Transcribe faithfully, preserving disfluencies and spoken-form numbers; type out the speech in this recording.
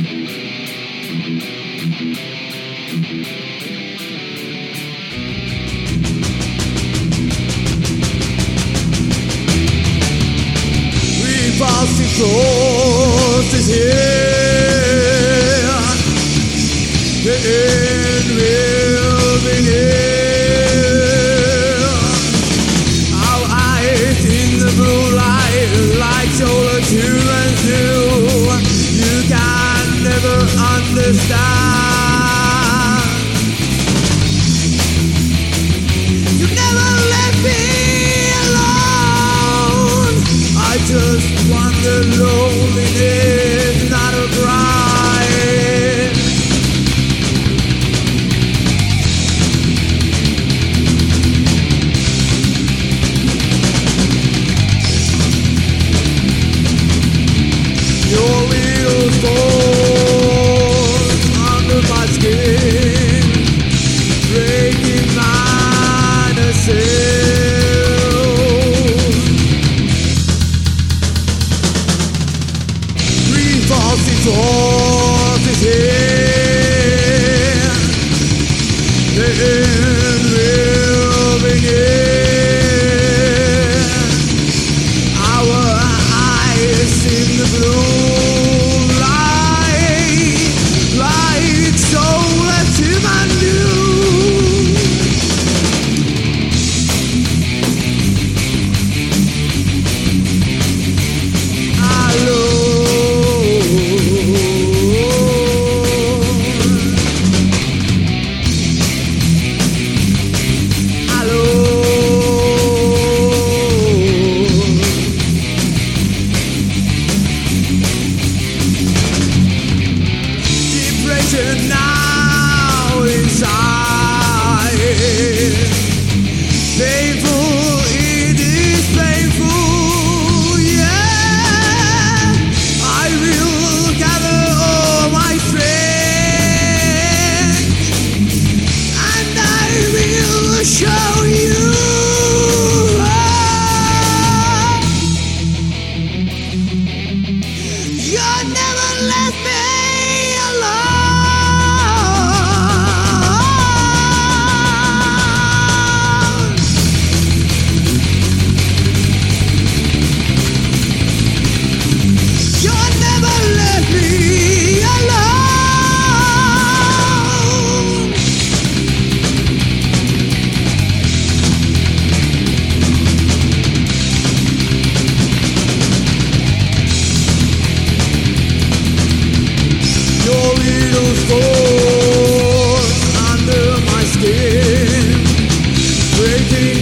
Repulsive forces here. The end will be near. Our eyes in the blue light, like solar two and two. You can never understand. You never let me alone. I just wonder loneliness, not a bride. Your little thorns under my skin, breaking mine a Repulsive forces here. The end will begin. Our eyes in the blue light, like solar to my new. Now inside, painful, it is painful, yeah. I will gather all my strength, and I will show you. You never left me alone. Little thorns under my skin, breaking